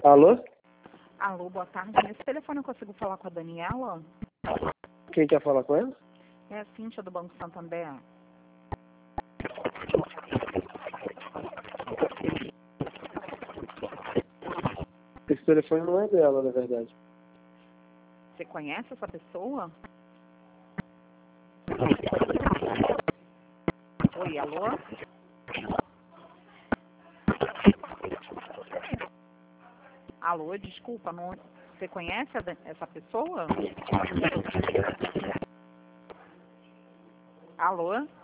Alô? Alô, boa tarde. Nesse telefone eu consigo falar com a Daniela? Quem quer falar com ela? É a Cíntia do Banco Santander. Esse telefone não é dela, na verdade. Você conhece essa pessoa? Oi, alô? Alô, desculpa, não... Você conhece essa pessoa? Alô?